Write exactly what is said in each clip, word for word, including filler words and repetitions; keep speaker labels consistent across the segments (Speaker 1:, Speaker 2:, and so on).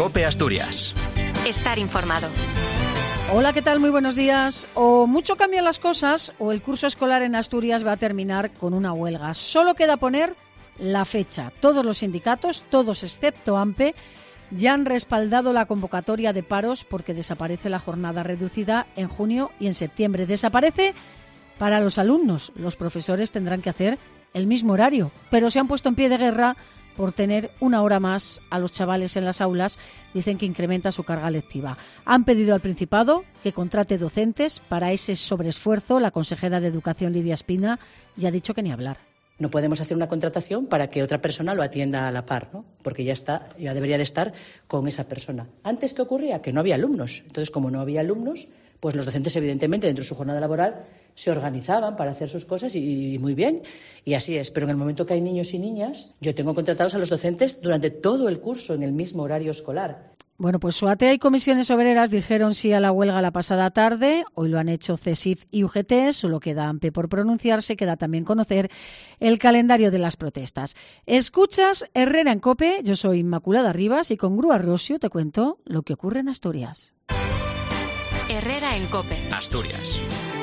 Speaker 1: COPE Asturias.
Speaker 2: Estar informado.
Speaker 3: Hola, ¿qué tal? Muy buenos días. O mucho cambian las cosas o el curso escolar en Asturias va a terminar con una huelga. Solo queda poner la fecha. Todos los sindicatos, todos excepto AMPE, ya han respaldado la convocatoria de paros porque desaparece la jornada reducida en junio y en septiembre. Desaparece para los alumnos. Los profesores tendrán que hacer el mismo horario, pero se han puesto en pie de guerra por tener una hora más a los chavales en las aulas. Dicen que incrementa su carga lectiva. Han pedido al Principado que contrate docentes para ese sobreesfuerzo. La consejera de Educación, Lidia Espina, ya ha dicho que ni hablar.
Speaker 4: No podemos hacer una contratación para que otra persona lo atienda a la par, ¿no? Porque ya está, ya debería de estar con esa persona. Antes, ¿qué ocurría? Que no había alumnos. Entonces, como no había alumnos, pues los docentes, evidentemente, dentro de su jornada laboral, se organizaban para hacer sus cosas y, y muy bien. Y así es. Pero en el momento que hay niños y niñas, yo tengo contratados a los docentes durante todo el curso en el mismo horario escolar.
Speaker 3: Bueno, pues SOATEA y comisiones obreras dijeron sí a la huelga la pasada tarde. Hoy lo han hecho CESIF y U G T. Solo queda AMPE por pronunciarse. Queda también conocer el calendario de las protestas. Escuchas Herrera en COPE. Yo soy Inmaculada Rivas y con Grúa Rosio te cuento lo que ocurre en Asturias.
Speaker 2: Herrera en COPE.
Speaker 1: Asturias.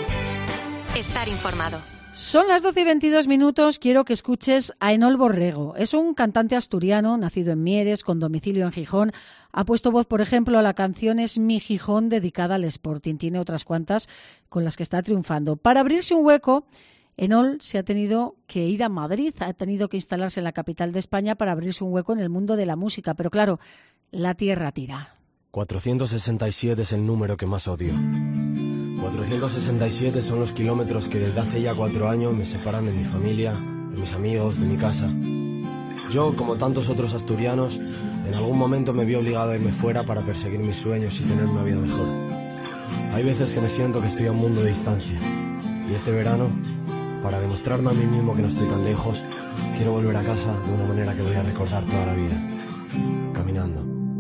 Speaker 2: Estar informado.
Speaker 3: Son las doce y veintidós minutos. Quiero que escuches a Enol Borrego. Es un cantante asturiano, nacido en Mieres, con domicilio en Gijón. Ha puesto voz, por ejemplo, a la canción Es mi Gijón, dedicada al Sporting. Tiene otras cuantas con las que está triunfando. Para abrirse un hueco, Enol se ha tenido que ir a Madrid. Ha tenido que instalarse en la capital de España para abrirse un hueco en el mundo de la música. Pero claro, la tierra tira.
Speaker 5: cuatrocientos sesenta y siete es el número que más odio. cuatrocientos sesenta y siete son los kilómetros que desde hace ya cuatro años me separan de mi familia, de mis amigos, de mi casa. Yo, como tantos otros asturianos, en algún momento me vi obligado a irme fuera para perseguir mis sueños y tener una vida mejor. Hay veces que me siento que estoy a un mundo de distancia. Y este verano, para demostrarme a mí mismo que no estoy tan lejos, quiero volver a casa de una manera que voy a recordar toda la vida. Caminando.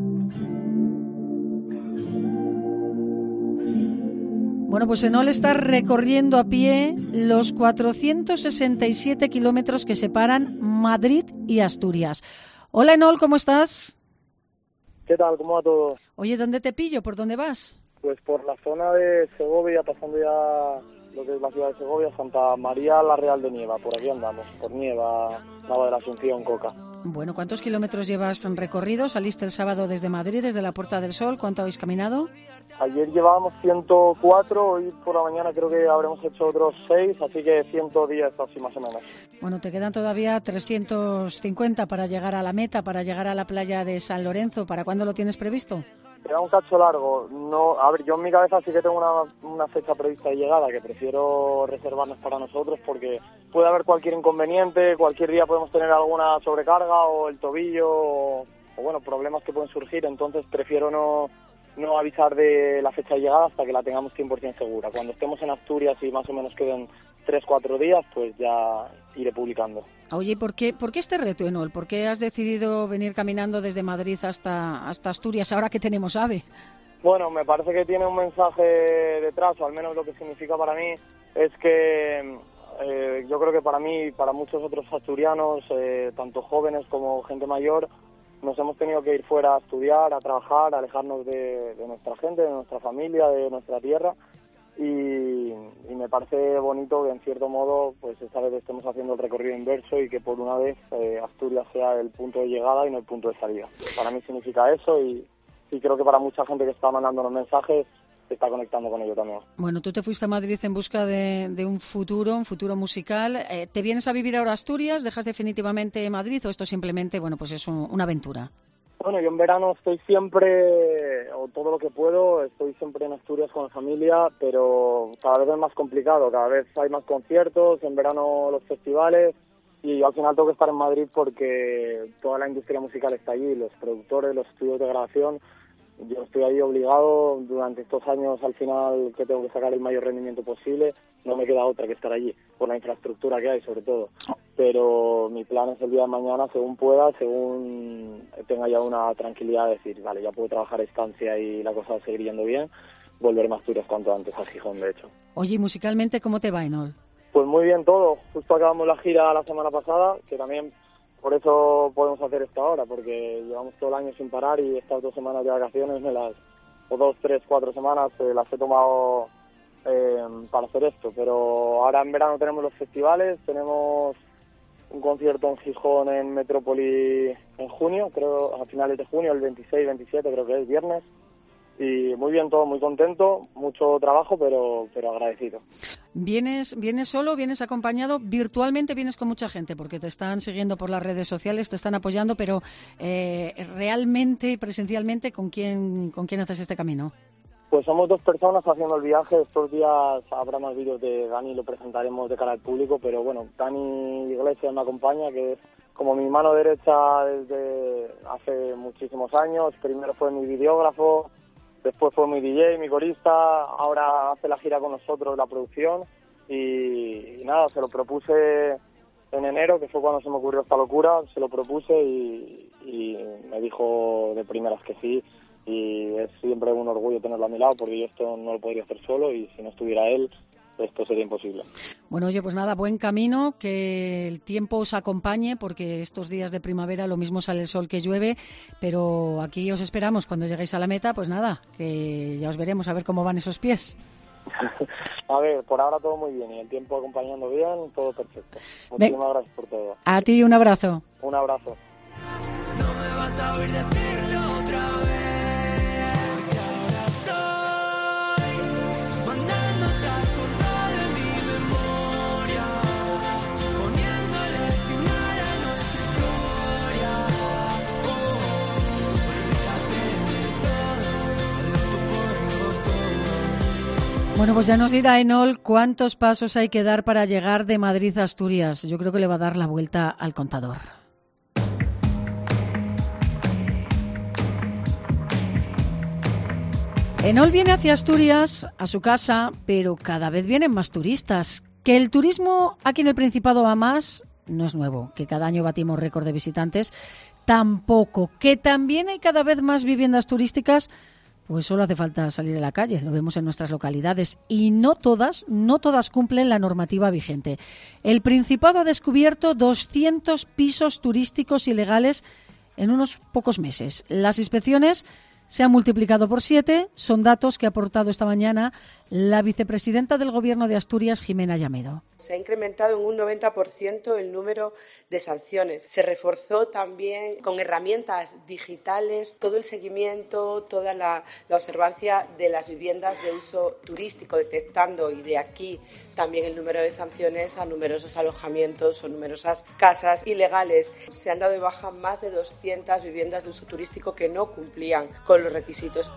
Speaker 3: Bueno, pues Enol está recorriendo a pie los cuatrocientos sesenta y siete kilómetros que separan Madrid y Asturias. Hola Enol, ¿cómo estás?
Speaker 6: ¿Qué tal? ¿Cómo va todo?
Speaker 3: Oye, ¿dónde te pillo? ¿Por dónde vas?
Speaker 6: Pues por la zona de Segovia, pasando ya lo que es la ciudad de Segovia, Santa María la Real de Nieva. Por aquí andamos, por Nieva, Nava de la Asunción, Coca.
Speaker 3: Bueno, ¿cuántos kilómetros llevas recorrido? ¿Saliste el sábado desde Madrid, desde la Puerta del Sol? ¿Cuánto habéis caminado?
Speaker 6: Ayer llevábamos ciento cuatro, hoy por la mañana creo que habremos hecho otros seis, así que ciento diez así más o menos.
Speaker 3: Bueno, te quedan todavía trescientos cincuenta para llegar a la meta, para llegar a la playa de San Lorenzo. ¿Para cuándo lo tienes previsto?
Speaker 6: Queda un cacho largo. No, a ver, yo en mi cabeza sí que tengo una, una fecha prevista de llegada que prefiero reservarnos para nosotros porque puede haber cualquier inconveniente, cualquier día podemos tener alguna sobrecarga o el tobillo o, o bueno, problemas que pueden surgir, entonces prefiero no... no avisar de la fecha de llegada hasta que la tengamos cien por ciento segura. Cuando estemos en Asturias y más o menos queden tres cuatro días, pues ya iré publicando.
Speaker 3: Oye, ¿por qué, ¿por qué este reto, Enol? ¿Por qué has decidido venir caminando desde Madrid hasta, hasta Asturias ahora que tenemos AVE?
Speaker 6: Bueno, me parece que tiene un mensaje detrás, o al menos lo que significa para mí es que eh, yo creo que para mí y para muchos otros asturianos, eh, tanto jóvenes como gente mayor, nos hemos tenido que ir fuera a estudiar, a trabajar, a alejarnos de, de nuestra gente, de nuestra familia, de nuestra tierra y, y me parece bonito que en cierto modo pues esta vez estemos haciendo el recorrido inverso y que por una vez eh, Asturias sea el punto de llegada y no el punto de salida. Para mí significa eso y, y creo que para mucha gente que está mandándonos mensajes se está conectando con ello también.
Speaker 3: Bueno, tú te fuiste a Madrid en busca de, de un futuro, un futuro musical. Eh, ¿Te vienes a vivir ahora a Asturias? ¿Dejas definitivamente Madrid o esto simplemente, bueno, pues es un, una aventura?
Speaker 6: Bueno, yo en verano estoy siempre, o todo lo que puedo, estoy siempre en Asturias con la familia, pero cada vez es más complicado, cada vez hay más conciertos, en verano los festivales, y yo al final tengo que estar en Madrid porque toda la industria musical está allí, los productores, los estudios de grabación. Yo estoy ahí obligado durante estos años, al final, que tengo que sacar el mayor rendimiento posible. No me queda otra que estar allí, por la infraestructura que hay, sobre todo. Pero mi plan es el día de mañana, según pueda, según tenga ya una tranquilidad, de decir, vale, ya puedo trabajar a distancia y la cosa va a seguir yendo bien, volverme a Asturias cuanto antes, a Gijón, de hecho.
Speaker 3: Oye, ¿y musicalmente cómo te va, Enol?
Speaker 6: Pues muy bien todo. Justo acabamos la gira la semana pasada, que también por eso podemos hacer esto ahora, porque llevamos todo el año sin parar y estas dos semanas de vacaciones, me las, o dos, tres, cuatro semanas, eh, las he tomado eh, para hacer esto. Pero ahora en verano tenemos los festivales, tenemos un concierto en Gijón, en Metrópoli, en junio, creo, a finales de junio, el veintiséis, veintisiete, creo que es viernes. Y muy bien todo, muy contento, mucho trabajo, pero pero agradecido.
Speaker 3: ¿Vienes vienes solo, vienes acompañado? Virtualmente vienes con mucha gente, porque te están siguiendo por las redes sociales, te están apoyando, pero eh, realmente, presencialmente, ¿con quién con quién haces este camino?
Speaker 6: Pues somos dos personas haciendo el viaje. Estos días habrá más vídeos de Dani, lo presentaremos de cara al público, pero bueno, Dani Iglesias me acompaña, que es como mi mano derecha desde hace muchísimos años. Primero fue mi videógrafo, después fue mi D J, mi corista, ahora hace la gira con nosotros, la producción, y, y nada, se lo propuse en enero, que fue cuando se me ocurrió esta locura, se lo propuse y, y me dijo de primeras que sí, y es siempre un orgullo tenerlo a mi lado, porque yo esto no lo podría hacer solo, y si no estuviera él, esto sería imposible.
Speaker 3: Bueno, oye, pues nada, buen camino, que el tiempo os acompañe, porque estos días de primavera lo mismo sale el sol que llueve, pero aquí os esperamos cuando lleguéis a la meta, pues nada, que ya os veremos a ver cómo van esos pies.
Speaker 6: A ver, por ahora todo muy bien y el tiempo acompañando bien, todo perfecto. Muchísimas Ven. gracias por todo.
Speaker 3: A ti un abrazo.
Speaker 6: Un abrazo.
Speaker 1: No me vas a oír decirlo otra vez.
Speaker 3: Bueno, pues ya nos dirá Enol cuántos pasos hay que dar para llegar de Madrid a Asturias. Yo creo que le va a dar la vuelta al contador. Enol viene hacia Asturias, a su casa, pero cada vez vienen más turistas. Que el turismo aquí en el Principado va más, no es nuevo. Que cada año batimos récord de visitantes, tampoco. Que también hay cada vez más viviendas turísticas, pues solo hace falta salir a la calle, lo vemos en nuestras localidades, y no todas, no todas cumplen la normativa vigente. El Principado ha descubierto doscientos pisos turísticos ilegales en unos pocos meses. Las inspecciones se han multiplicado por siete, son datos que ha aportado esta mañana la vicepresidenta del Gobierno de Asturias, Jimena Llamedo.
Speaker 7: Se ha incrementado en un noventa por ciento el número de sanciones. Se reforzó también con herramientas digitales todo el seguimiento, toda la, la observancia de las viviendas de uso turístico, detectando, y de aquí también el número de sanciones a numerosos alojamientos o numerosas casas ilegales. Se han dado de baja más de doscientas viviendas de uso turístico que no cumplían con los requisitos.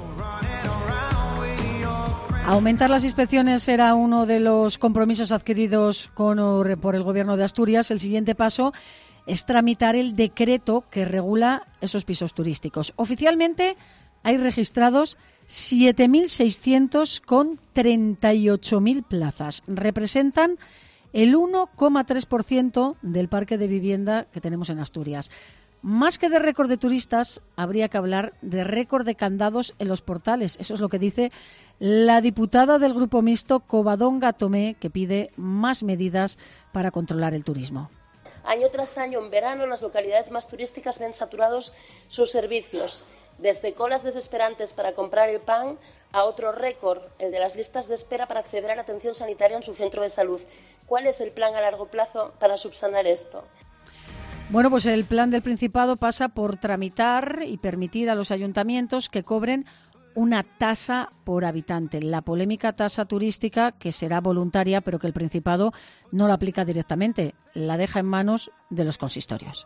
Speaker 3: Aumentar las inspecciones era uno de los compromisos adquiridos con, por el Gobierno de Asturias. El siguiente paso es tramitar el decreto que regula esos pisos turísticos. Oficialmente hay registrados siete mil seiscientos con treinta y ocho mil plazas. Representan el uno coma tres por ciento del parque de vivienda que tenemos en Asturias. Más que de récord de turistas, habría que hablar de récord de candados en los portales. Eso es lo que dice la diputada del Grupo Mixto, Covadonga Tomé, que pide más medidas para controlar el turismo.
Speaker 8: Año tras año, en verano, las localidades más turísticas ven saturados sus servicios, desde colas desesperantes para comprar el pan a otro récord, el de las listas de espera para acceder a la atención sanitaria en su centro de salud. ¿Cuál es el plan a largo plazo para subsanar esto?
Speaker 3: Bueno, pues el plan del Principado pasa por tramitar y permitir a los ayuntamientos que cobren una tasa por habitante. La polémica tasa turística, que será voluntaria, pero que el Principado no la aplica directamente, la deja en manos de los consistorios.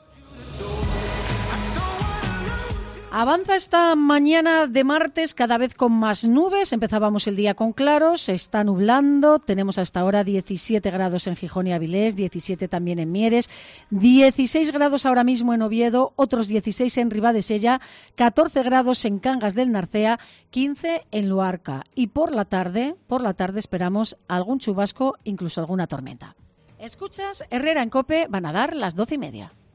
Speaker 3: Avanza esta mañana de martes cada vez con más nubes. Empezábamos el día con claros, se está nublando. Tenemos hasta ahora diecisiete grados en Gijón y Avilés, diecisiete también en Mieres, dieciséis grados ahora mismo en Oviedo, otros dieciséis en Ribadesella, catorce grados en Cangas del Narcea, quince en Luarca. Y por la tarde, por la tarde esperamos algún chubasco, incluso alguna tormenta. Escuchas Herrera en COPE, van a dar las doce y media.